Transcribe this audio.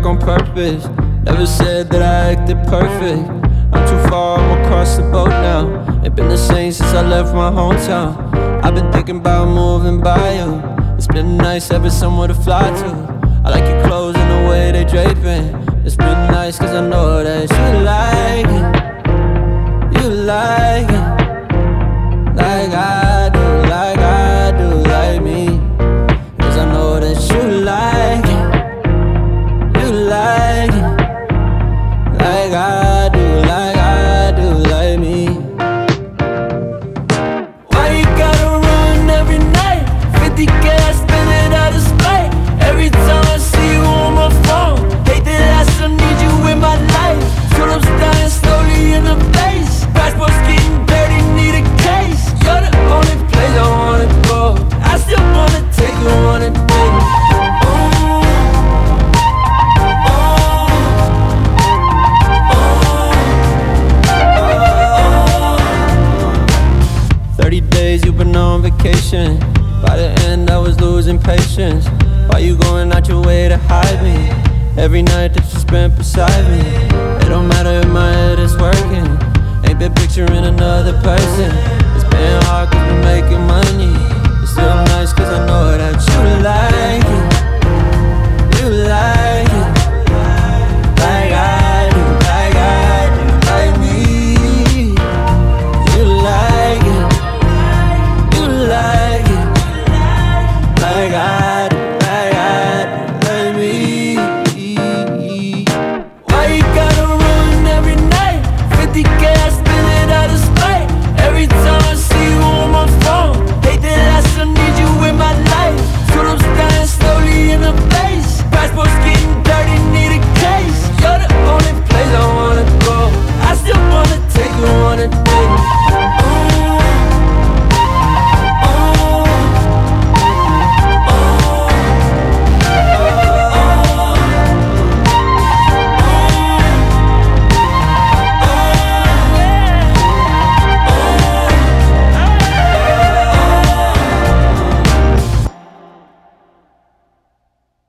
on purpose. Never said that I acted perfect. I'm too far, I'm across the boat now. Ain't been the same since I left my hometown. I've been thinking about moving by you. It's been nice having somewhere to fly to. I like your clothes and the way they draping. It's been nice cause I know that you like it. You like it. Like I do, like I do, like me. Cause I know that you like it. You like it. Like I do, like I do, like me. Why you gotta run every night? 50K, I spend it out of spite. Every time I see you on my phone, hate that I still need you in my life. Tulips dying slowly in the face. Passport's getting dirty, need a case. You're the only place I wanna go. I still wanna take you on a date. 30 days you've been on vacation. By the end I was losing patience. Why you going out your way to hide me? Every night that you spent beside me. It don't matter if my head is working. Ain't been picturing another person.